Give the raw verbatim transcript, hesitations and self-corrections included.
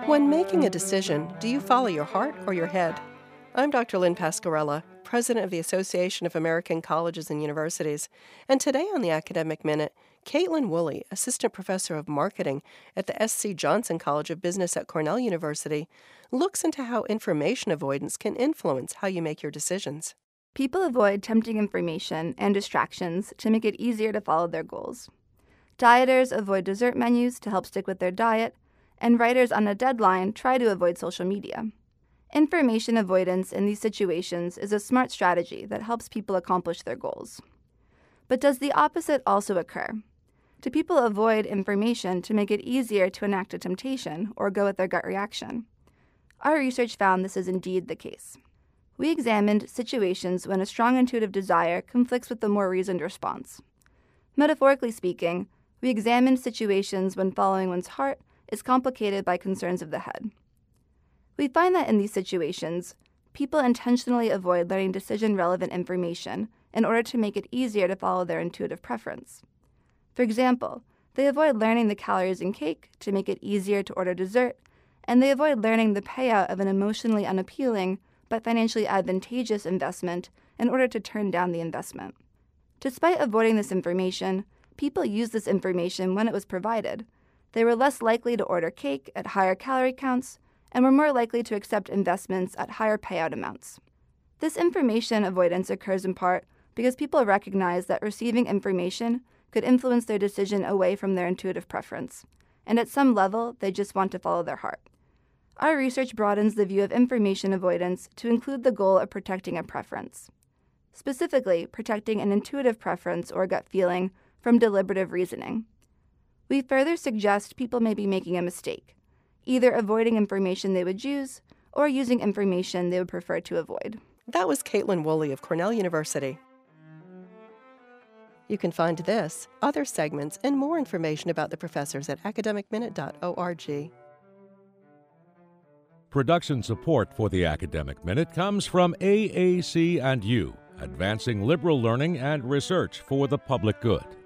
When making a decision, do you follow your heart or your head? I'm Doctor Lynn Pasquarella, President of the Association of American Colleges and Universities, and today on the Academic Minute, Caitlin Woolley, Assistant Professor of Marketing at the S C Johnson College of Business at Cornell University, looks into how information avoidance can influence how you make your decisions. People avoid tempting information and distractions to make it easier to follow their goals. Dieters avoid dessert menus to help stick with their diet, and writers on a deadline try to avoid social media. Information avoidance in these situations is a smart strategy that helps people accomplish their goals. But does the opposite also occur? Do people avoid information to make it easier to enact a temptation or go with their gut reaction? Our research found this is indeed the case. We examined situations when a strong intuitive desire conflicts with a more reasoned response. Metaphorically speaking, we examined situations when following one's heart is complicated by concerns of the head. We find that in these situations, people intentionally avoid learning decision-relevant information in order to make it easier to follow their intuitive preference. For example, they avoid learning the calories in cake to make it easier to order dessert, and they avoid learning the payout of an emotionally unappealing but financially advantageous investment in order to turn down the investment. Despite avoiding this information, people used this information when it was provided. They were less likely to order cake at higher calorie counts and were more likely to accept investments at higher payout amounts. This information avoidance occurs in part because people recognize that receiving information could influence their decision away from their intuitive preference, and at some level, they just want to follow their heart. Our research broadens the view of information avoidance to include the goal of protecting a preference, specifically protecting an intuitive preference or gut feeling from deliberative reasoning. We further suggest people may be making a mistake, either avoiding information they would use or using information they would prefer to avoid. That was Caitlin Woolley of Cornell University. You can find this, other segments, and more information about the professors at academic minute dot org. Production support for the Academic Minute comes from A A C and U, advancing liberal learning and research for the public good.